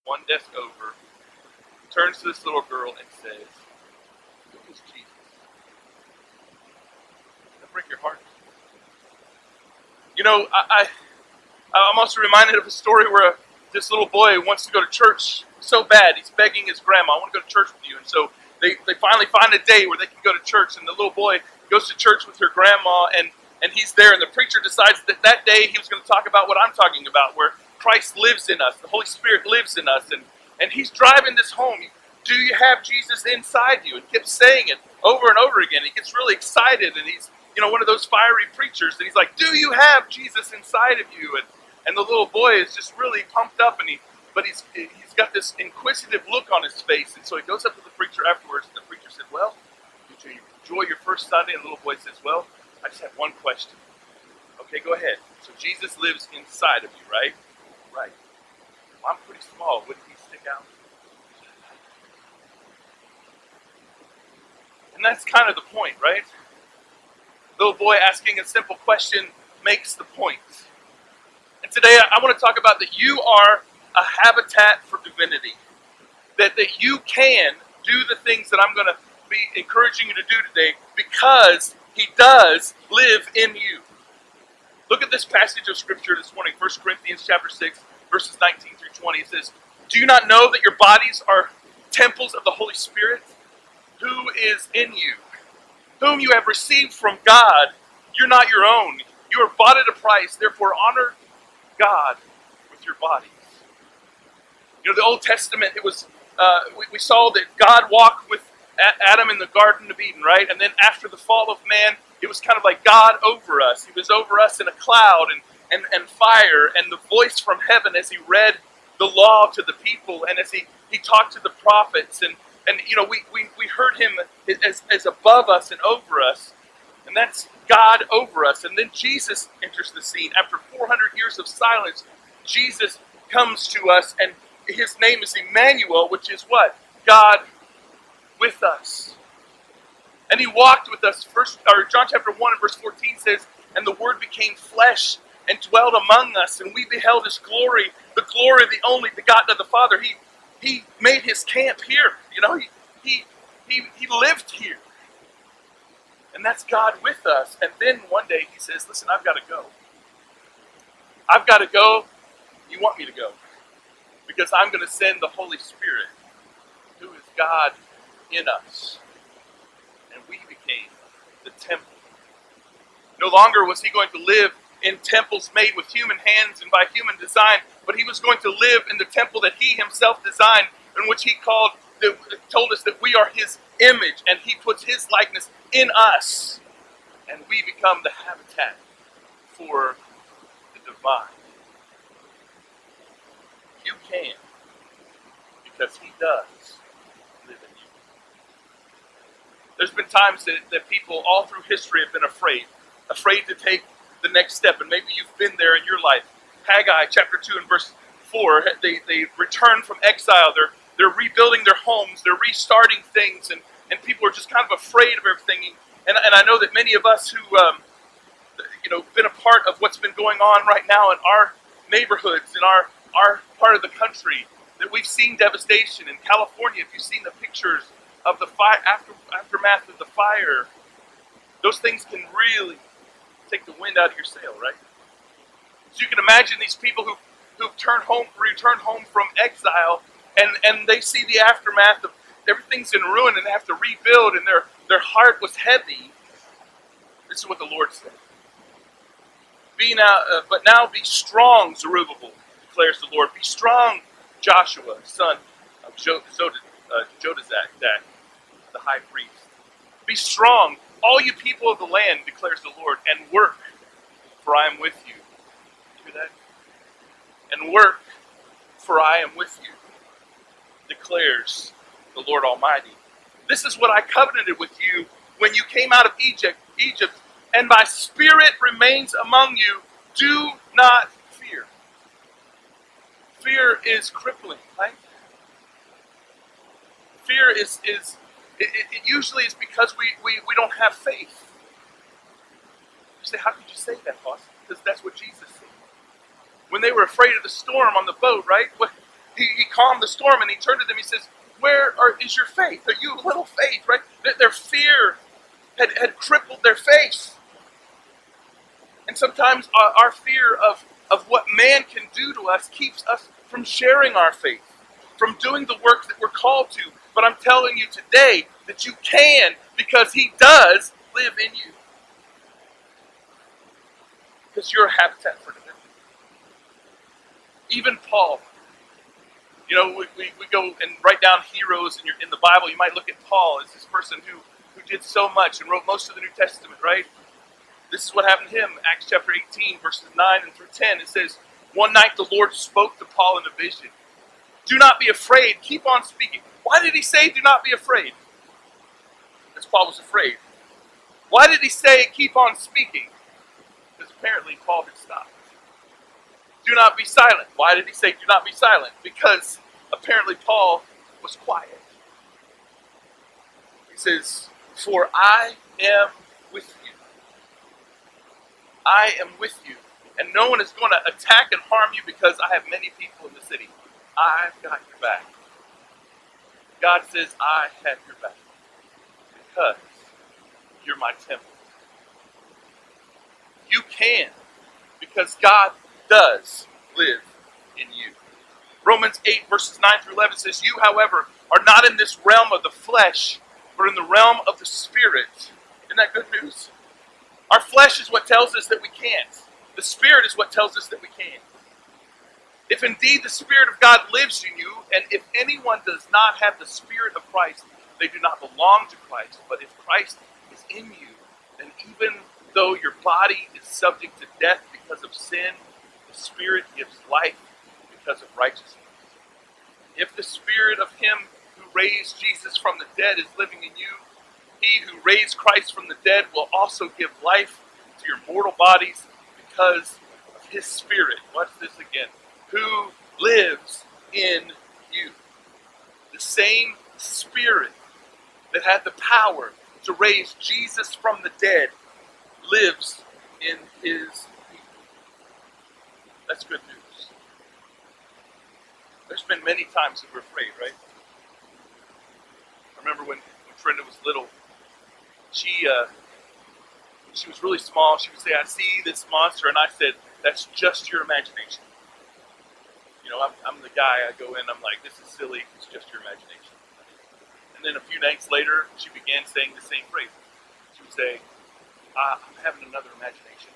one desk over, turns to this little girl and says, "Who is Jesus?" That'll break your heart. You know, I'm also reminded of a story where this little boy wants to go to church so bad. He's begging his grandma, "I want to go to church with you." And so they finally find a day where they can go to church. And the little boy goes to church with her grandma, and he's there. And the preacher decides that day he was going to talk about what I'm talking about, where Christ lives in us. The Holy Spirit lives in us. And he's driving this home. Do you have Jesus inside you? And he keeps saying it over and over again. He gets really excited, and he's one of those fiery preachers. And he's like, "Do you have Jesus inside of you?" And the little boy is just really pumped up, but he's got this inquisitive look on his face. And so he goes up to the preacher afterwards, and the preacher said, "Well, did you enjoy your first Sunday?" And the little boy says, "Well, I just have one question." "Okay, go ahead. So Jesus lives inside of you, right?" "Right." "Well, I'm pretty small. Wouldn't he stick out?" And that's kind of the point, right? Little boy asking a simple question makes the point. And today I want to talk about that you are a habitat for divinity. That you can do the things that I'm going to be encouraging you to do today because he does live in you. Look at this passage of scripture this morning, 1 Corinthians chapter 6, verses 19 through 20. It says, "Do you not know that your bodies are temples of the Holy Spirit, who is in you, whom you have received from God? You're not your own. You are bought at a price. Therefore, honor God with your bodies." The Old Testament, it was we saw that God walked with Adam in the Garden of Eden, right? And then after the fall of man, it was kind of like God over us. He was over us in a cloud and fire, and the voice from heaven as he read the law to the people, and as he talked to the prophets, and we heard him as above us and over us, and that's God over us. And then Jesus enters the scene. After 400 years of silence, Jesus comes to us, and his name is Emmanuel, which is what? God with us. And he walked with us. John chapter 1 and verse 14 says, "And the Word became flesh and dwelt among us, and we beheld his glory, the glory of the only begotten of the Father." He made his camp here. He lived here. And that's God with us. And then one day he says, "Listen, I've got to go. I've got to go. You want me to go? Because I'm going to send the Holy Spirit, who is God in us." And we became the temple. No longer was he going to live in temples made with human hands and by human design, but he was going to live in the temple that he himself designed, in which he told us that we are his image, and he puts his likeness in us, and we become the habitat for the divine. You can, because he does live in you. There's been times that people all through history have been afraid to take the next step, and maybe you've been there in your life. Haggai chapter 2 and verse 4, they return from exile. They're rebuilding their homes. They're restarting things, and people are just kind of afraid of everything. And I know that many of us who been a part of what's been going on right now in our neighborhoods, in our part of the country, that we've seen devastation. In California, if you've seen the pictures of the aftermath of the fire, those things can really take the wind out of your sail, right? So you can imagine these people who've returned home from exile, and they see the aftermath of everything's in ruin, and they have to rebuild, and their heart was heavy. This is what the Lord said. But now be strong, Zerubbabel, declares the Lord. Be strong, Joshua, son of Jodadak, the high priest. Be strong, all you people of the land, declares the Lord, and work, for I am with you. You hear that? And work, for I am with you, declares the Lord Almighty. This is what I covenanted with you when you came out of Egypt, and my spirit remains among you. Do not fear. Fear is crippling, right? Fear is it usually is because we don't have faith. You say, how could you say that, boss? Because that's what Jesus said. When they were afraid of the storm on the boat, right? He calmed the storm and he turned to them. He says, is your faith? Are you little faith, right? Their fear had crippled their faith. And sometimes our fear of what man can do to us keeps us from sharing our faith, from doing the work that we're called to. But I'm telling you today that you can, because he does live in you. Because you're a habitat for divinity. Even Paul, we go and write down heroes in the Bible. You might look at Paul as this person who did so much and wrote most of the New Testament, right? This is what happened to him. Acts chapter 18, verses 9 and through 10. It says, one night the Lord spoke to Paul in a vision. Do not be afraid. Keep on speaking. Why did he say, do not be afraid? Because Paul was afraid. Why did he say, keep on speaking? Because apparently Paul had stopped. Do not be silent. Why did he say, do not be silent? Because apparently Paul was quiet. He says, for I am with you. I am with you. And no one is going to attack and harm you because I have many people in the city. I've got your back. God says, I have your back. Because you're my temple. You can. Because God does live in you. Romans 8 verses 9 through 11 says, you, however, are not in this realm of the flesh, but in the realm of the Spirit. Isn't that good news? Our flesh is what tells us that we can't. The Spirit is what tells us that we can. If indeed the Spirit of God lives in you, and if anyone does not have the Spirit of Christ, they do not belong to Christ. But if Christ is in you, then even though your body is subject to death because of sin, the Spirit gives life because of righteousness. If the Spirit of Him who raised Jesus from the dead is living in you, He who raised Christ from the dead will also give life to your mortal bodies because of His Spirit. Watch this again. Who lives in you. The same Spirit that had the power to raise Jesus from the dead lives in His people. That's good news. There's been many times that we're afraid, right? I remember when Trenda was little, she was really small. She would say, I see this monster, and I said, that's just your imagination. I'm the guy, I go in, I'm like, this is silly, it's just your imagination. And then a few nights later, she began saying the same phrase. She would say, I'm having another imagination.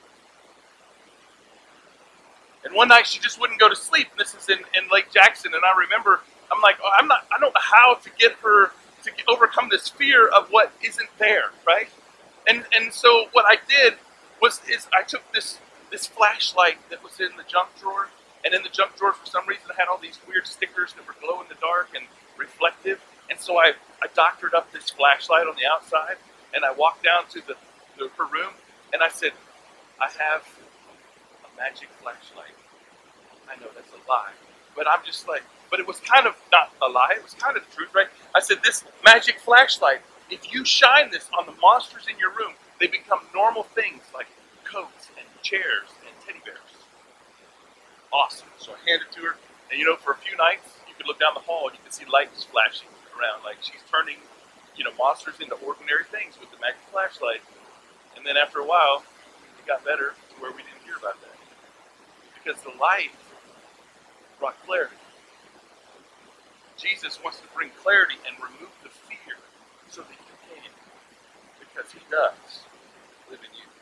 And one night she just wouldn't go to sleep. This is in Lake Jackson, and I remember, I'm like, I don't know how to get her to overcome this fear of what isn't there, right? And so what I did is I took this flashlight that was in the junk drawer, and in the junk drawer, for some reason, I had all these weird stickers that were glow in the dark and reflective. And so I doctored up this flashlight on the outside, and I walked down to her room, and I said, I have a magic flashlight. I know that's a lie, but I'm just like, but it was kind of not a lie. It was kind of the truth, right? I said, this magic flashlight, if you shine this on the monsters in your room, they become normal things like coats and chairs and teddy bears. Awesome. So I handed it to her, and for a few nights, you could look down the hall and you could see lights flashing around, like she's turning, monsters into ordinary things with the magic flashlight. And then after a while, it got better to where we didn't hear about that. Because the light brought clarity. Jesus wants to bring clarity and remove the fear so that you can. Because He does live in you.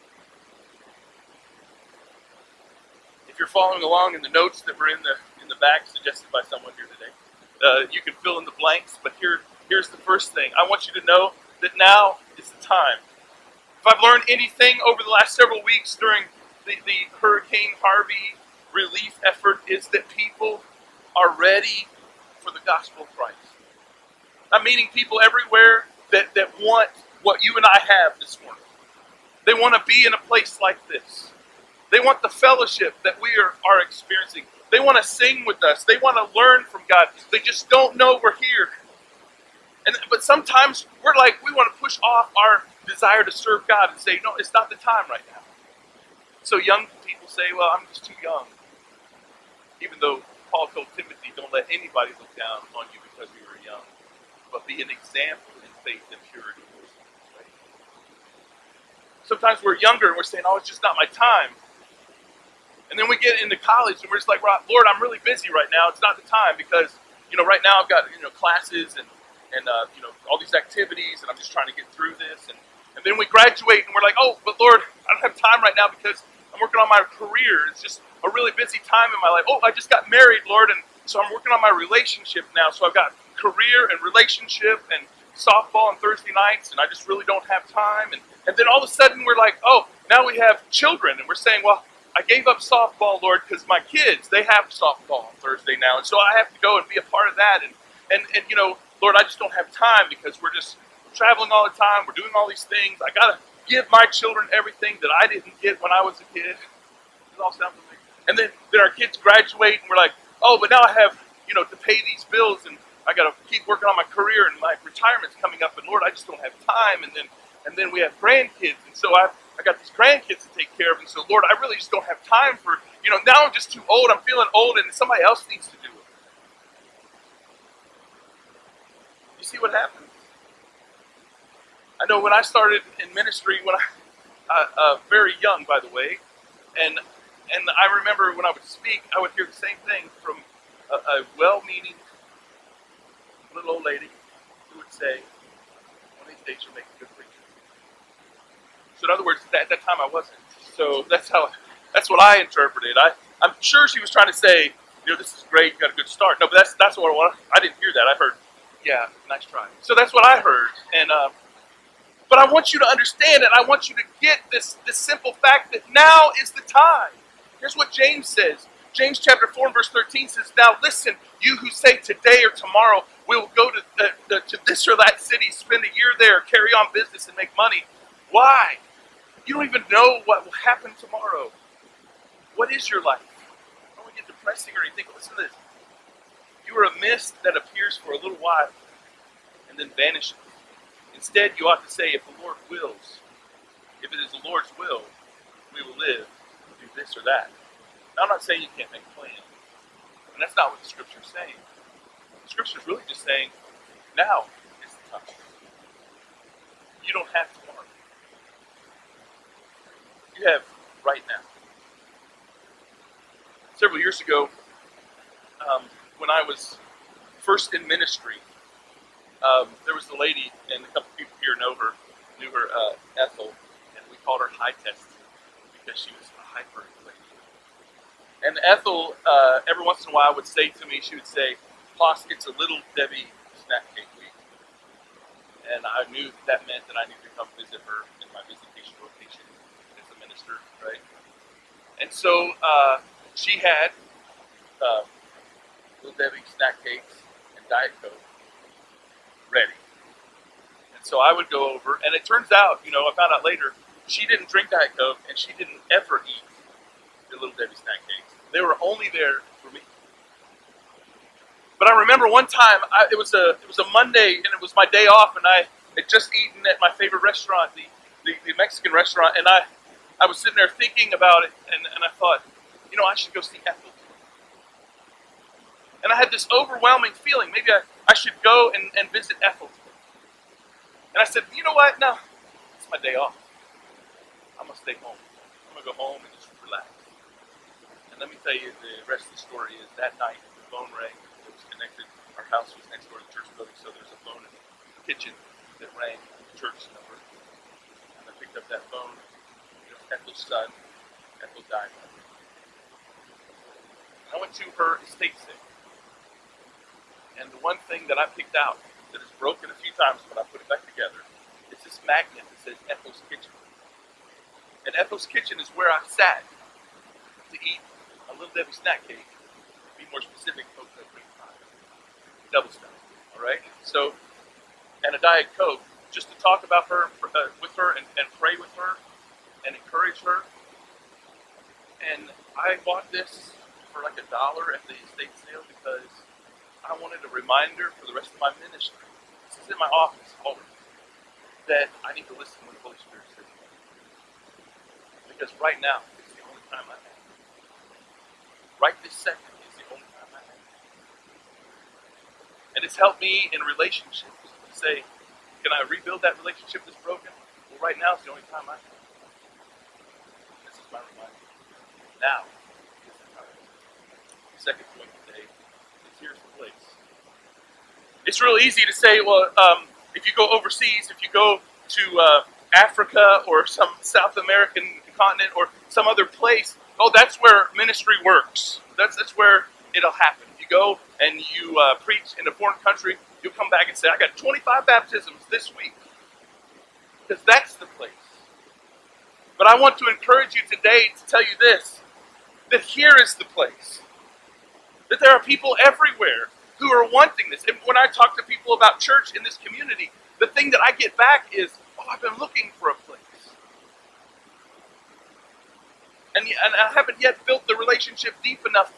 If you're following along in the notes that were in the back suggested by someone here today, you can fill in the blanks, but here's the first thing. I want you to know that now is the time. If I've learned anything over the last several weeks during the Hurricane Harvey relief effort, is that people are ready for the gospel of Christ. I'm meeting people everywhere that want what you and I have this morning. They want to be in a place like this. They want the fellowship that we are experiencing. They want to sing with us. They want to learn from God. They just don't know we're here. But sometimes we're like, we want to push off our desire to serve God and say, no, it's not the time right now. So young people say, well, I'm just too young. Even though Paul told Timothy, don't let anybody look down on you because you were young, but be an example in faith and purity. Right? Sometimes we're younger and we're saying, oh, it's just not my time. And then we get into college and we're just like, Lord, I'm really busy right now. It's not the time because, right now I've got, classes and all these activities and I'm just trying to get through this. And then we graduate and we're like, oh, but Lord, I don't have time right now because I'm working on my career. It's just a really busy time in my life. Oh, I just got married, Lord, and so I'm working on my relationship now. So I've got career and relationship and softball on Thursday nights, and I just really don't have time. And then all of a sudden we're like, oh, now we have children, and we're saying, well, I gave up softball, Lord, because my kids, they have softball on Thursday now, and so I have to go and be a part of that. And Lord, I just don't have time because we're just traveling all the time. We're doing all these things. I got to give my children everything that I didn't get when I was a kid. Does it all sound familiar? And then our kids graduate, and we're like, oh, but now I have, to pay these bills, and I got to keep working on my career, and my retirement's coming up, and Lord, I just don't have time. And then we have grandkids, and so I got these grandkids to take care of, and so Lord, I really just don't have time for, now I'm just too old. I'm feeling old, and somebody else needs to do it. You see what happens? I know when I started in ministry, when I very young, by the way, and I remember when I would speak, I would hear the same thing from a well-meaning little old lady who would say, one of these days you'll make a good preacher. So in other words, at that time I wasn't. So that's what I interpreted. I'm sure she was trying to say, this is great, you got a good start. No, but that's what I didn't hear that. I heard, yeah, nice try. So that's what I heard. But I want you to understand it. I want you to get this simple fact that now is the time. Here's what James says. James chapter 4 and verse 13 says, now listen, you who say today or tomorrow we'll go to this or that city, spend a year there, carry on business and make money. Why? You don't even know what will happen tomorrow. What is your life? I don't want to get depressing or anything. Listen to this. You are a mist that appears for a little while and then vanishes. Instead, you ought to say, if the Lord wills, if it is the Lord's will, we will live, do this or that. Now, I'm not saying you can't make plans. And that's not what the Scripture is saying. The Scripture is really just saying, now is the time. You don't have tomorrow. You have right now. Several years ago, when I was first in ministry, there was a lady, and a couple people here knew her, Ethel, and we called her High Test because she was a hyper lady. And Ethel, every once in a while, would say to me, she would say, "Plus, it's a Little Debbie snack cake week," and I knew that meant that I needed to come visit her in my visitation rotation as a minister, right? And so she had Little Debbie snack cakes and Diet Coke ready. And so I would go over, and it turns out, I found out later, she didn't drink Diet Coke, and she didn't ever eat the Little Debbie snack cakes. They were only there for me. But I remember one time, it was a Monday, and it was my day off, and I had just eaten at my favorite restaurant, the Mexican restaurant, and I was sitting there thinking about it, and I thought, I should go see Ethel. And I had this overwhelming feeling, maybe I should go and visit Ethel. And I said, you know what? No, it's my day off. I'm going to stay home. I'm going to go home and just relax. And let me tell you, the rest of the story is that night, the phone rang. It was connected. Our house was next door to the church building, so there's a phone in the kitchen that rang the church number. And I picked up that phone. It was Ethel's son. Ethel died. I went to her estate sale. And the one thing that I picked out that is broken a few times when I put it back together is this magnet that says Ethel's Kitchen. And Ethel's Kitchen is where I sat to eat a Little Debbie snack cake. To be more specific, coconut cream pie. Double stuff. All right? So, and a Diet Coke, just to talk about her, with her, and pray with her, and encourage her. And I bought this for like $1 at the estate sale because I wanted a reminder for the rest of my ministry. This is in my office always, that I need to listen when the Holy Spirit says to me. Because right now is the only time I have. Right this second is the only time I have. And it's helped me in relationships to say, can I rebuild that relationship that's broken? Well, right now is the only time I can. This is my reminder. Now is the time. The second point today is here's the place. It's real easy to say, well, if you go overseas, if you go to Africa or some South American continent or some other place, oh, that's where ministry works. That's where it'll happen. If you go and you preach in a foreign country, you'll come back and say, I got 25 baptisms this week. Because that's the place. But I want to encourage you today to tell you this, that here is the place. That there are people everywhere who are wanting this. And when I talk to people about church in this community, the thing that I get back is, oh, I've been looking for a place. And I haven't yet built the relationship deep enough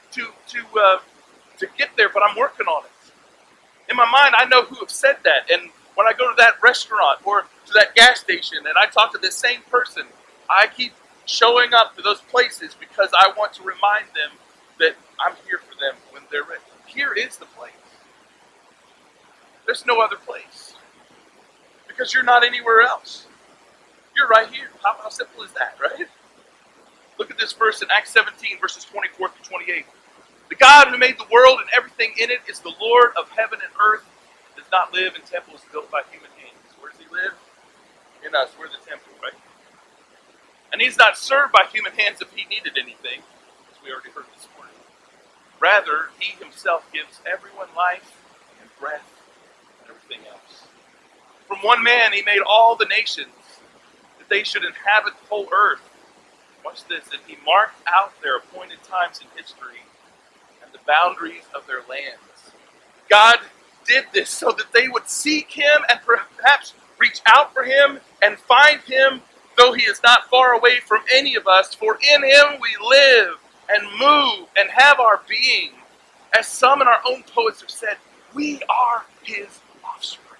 to get there, but I'm working on it. In my mind, I know who have said that. And when I go to that restaurant or to that gas station and I talk to this same person, I keep showing up to those places because I want to remind them that I'm here for them when they're ready. Here is the place. There's no other place. Because you're not anywhere else. You're right here. How simple is that, right? Look at this verse in Acts 17, verses 24 through 28. The God who made the world and everything in it is the Lord of heaven and earth. He does not live in temples built by human hands. Where does he live? In us. We're the temple, right? And he's not served by human hands if he needed anything, as we already heard this morning. Rather, he himself gives everyone life and breath and everything else. From one man he made all the nations, that they should inhabit the whole earth. Watch this, and he marked out their appointed times in history and the boundaries of their lands. God did this so that they would seek him and perhaps reach out for him and find him, though he is not far away from any of us. For in him we live and move and have our being. As some in our own poets have said, we are his offspring.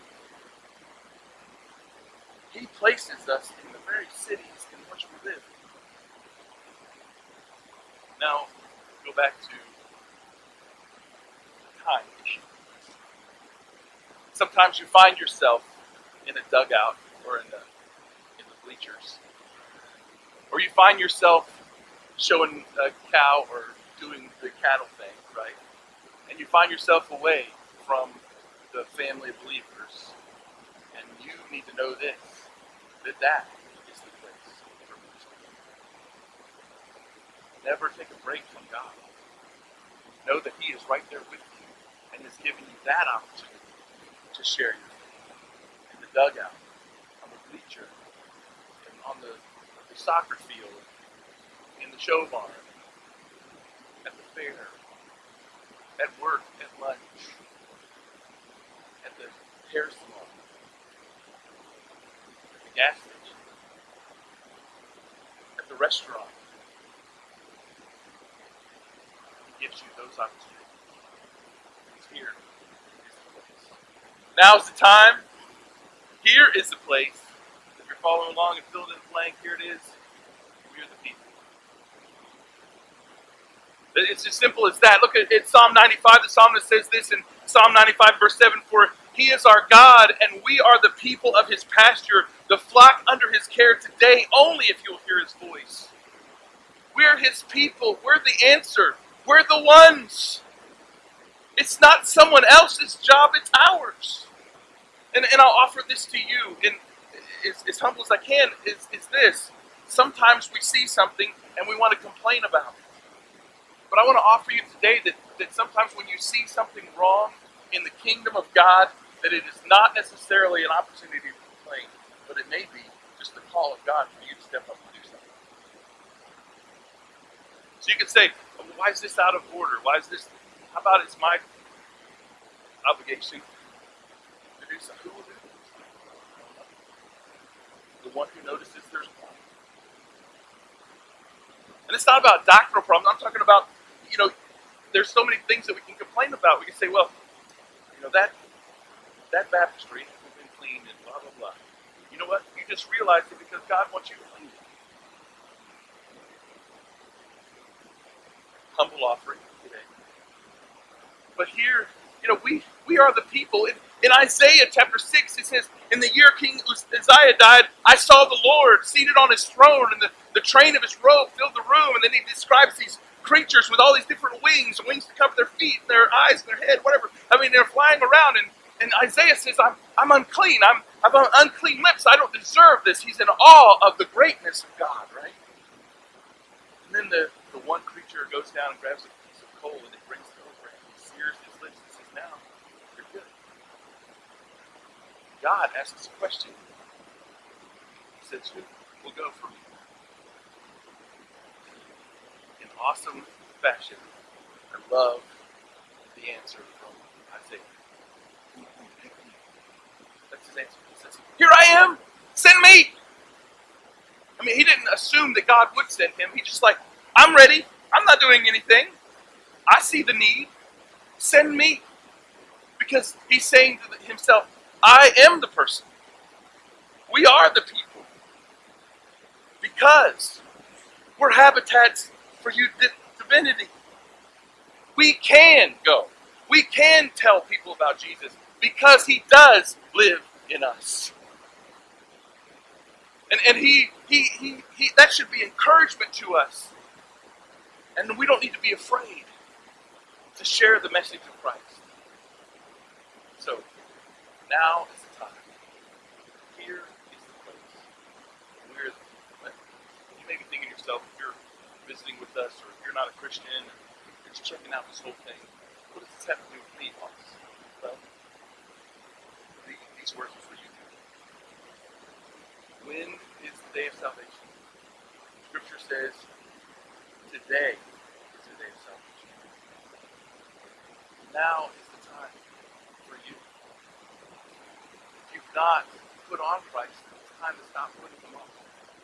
He places us in the very cities in which we live. Now, go back to the time issue. Sometimes you find yourself in a dugout or in the bleachers. Or you find yourself showing a cow or doing the cattle thing, right? And you find yourself away from the family of believers. And you need to know this, that is the place for ministry. Never take a break from God. Know that he is right there with you and is giving you that opportunity to share your faith. In the dugout, on the bleacher, and on the soccer field, in the show barn, at the fair, at work, at lunch, at the hair salon, at the gas station, at the restaurant. He gives you those opportunities. It's here is the place. Now's the time. Here is the place. If you're following along and filling in the blank, here it is. We're the people. It's as simple as that. Look at Psalm 95. The psalmist says this in Psalm 95, verse 7, for he is our God, and we are the people of his pasture, the flock under his care today, only if you'll hear his voice. We're his people. We're the answer. We're the ones. It's not someone else's job, it's ours. And I'll offer this to you, and as humble as I can, is this. Sometimes we see something and we want to complain about it. But I want to offer you today that sometimes when you see something wrong in the kingdom of God, that it is not necessarily an opportunity to complain, but it may be just the call of God for you to step up and do something. So you can say, well, why is this out of order? Why is this, how about it's my obligation to do something? Who will do this? The one who notices there's a problem. And it's not about doctrinal problems. I'm talking about, there's so many things that we can complain about. We can say, well, that baptistry has been cleaned and blah, blah, blah. You know what? You just realized it because God wants you to clean it. Humble offering today. But here we are the people. In Isaiah chapter 6, it says, in the year King Uzziah died, I saw the Lord seated on his throne, and the train of his robe filled the room. And then he describes these creatures with all these different wings to cover their feet, and their eyes, and their head, whatever. I mean, they're flying around, and Isaiah says, I'm unclean. I've unclean lips. I don't deserve this. He's in awe of the greatness of God, right? And then the one creature goes down and grabs a piece of coal, and it brings it over, and he sears his lips and says, now, you're good. God asks a question. He says, who will go for me? In awesome fashion, I love the answer from Isaiah. That's his answer. He says, here I am, send me. I mean, he didn't assume that God would send him. He's just like, I'm ready. I'm not doing anything. I see the need. Send me. Because he's saying to himself, I am the person. We are the people. Because we're habitats for you, divinity. We can go. We can tell people about Jesus because he does live in us. And he that should be encouragement to us. And we don't need to be afraid to share the message of Christ. So, now is the time. Here is the place. We're the people. You may be thinking to yourself, if you're visiting with us, or if you're not a Christian, and you're just checking out this whole thing, what does this have to do with me, Boss? Well, these words are for you. When is the day of salvation? Scripture says, today is the day of salvation. Now is the time for you. If you've not put on Christ, it's time to stop putting him on.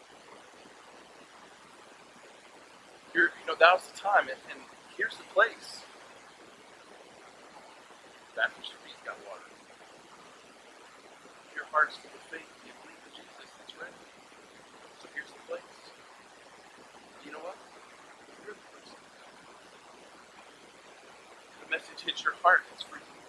Now's the time, and here's the place. Baptist feet got water. If your heart's full of faith, you believe in Jesus, it's ready. So here's the place. You know what? You're the person. The message hits your heart, it's for you.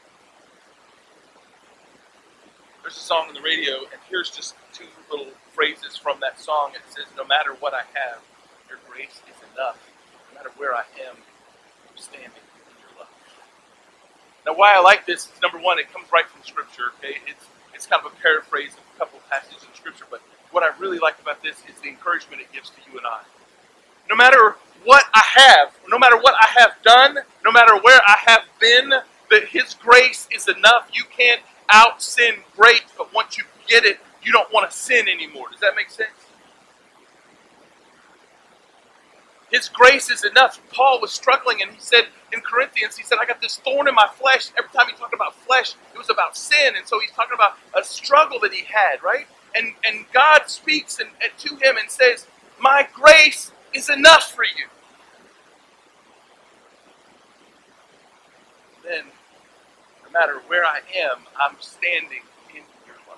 There's a song on the radio, and here's just two little phrases from that song. It says, no matter what I have, your grace is enough. No matter where I am, I'm standing in your love. Now, why I like this is, number one, it comes right from Scripture. Okay, it's kind of a paraphrase of a couple of passages in Scripture, but what I really like about this is the encouragement it gives to you and I. No matter what I have, no matter what I have done, no matter where I have been, that His grace is enough. You can't out-sin grace, but once you get it, you don't want to sin anymore. Does that make sense? His grace is enough. Paul was struggling, and he said in Corinthians, he said, I got this thorn in my flesh. Every time he talked about flesh, it was about sin. And so he's talking about a struggle that he had, right? And God speaks and to him and says, my grace is enough for you. Then, no matter where I am, I'm standing in your love.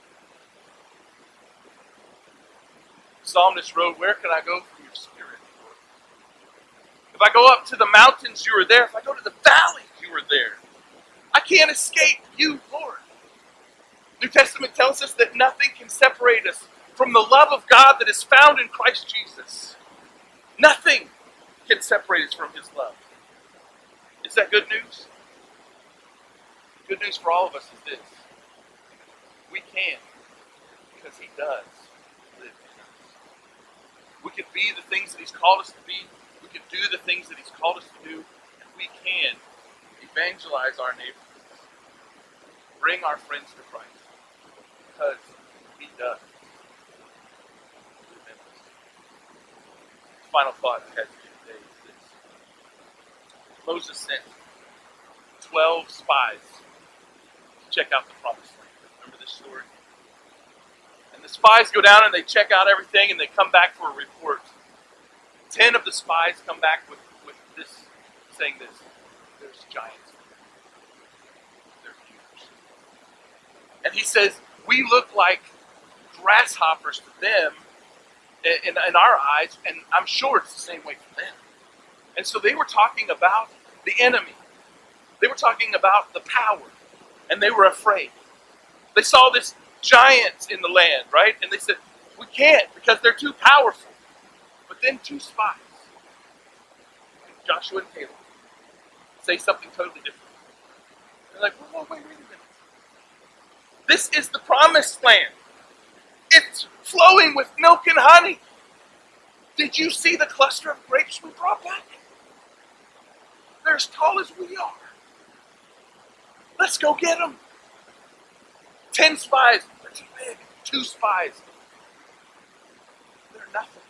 Psalmist wrote, where can I go from your spirit? If I go up to the mountains, you are there. If I go to the valley, you are there. I can't escape you, Lord. New Testament tells us that nothing can separate us from the love of God that is found in Christ Jesus. Nothing can separate us from His love. Is that good news? Good news for all of us is this. We can, because He does live in us. We can be the things that He's called us to be. We can do the things that He's called us to do, and we can evangelize our neighborhoods, bring our friends to Christ, because He does. The final thought I had for you today is this. Moses sent 12 spies to check out the promised land. Remember this story? And the spies go down and they check out everything, and they come back for a report. 10 of the spies come back with this, saying this, there's giants. They're huge. And he says, we look like grasshoppers to them in our eyes, and I'm sure it's the same way for them. And so they were talking about the enemy. They were talking about the power, and they were afraid. They saw this giant in the land, right? And they said, we can't because they're too powerful. But then two spies, Joshua and Caleb, say something totally different. They're like, whoa, wait a minute. This is the promised land. It's flowing with milk and honey. Did you see the cluster of grapes we brought back? They're as tall as we are. Let's go get them. 10 spies, they're too big. 2 spies, they're nothing.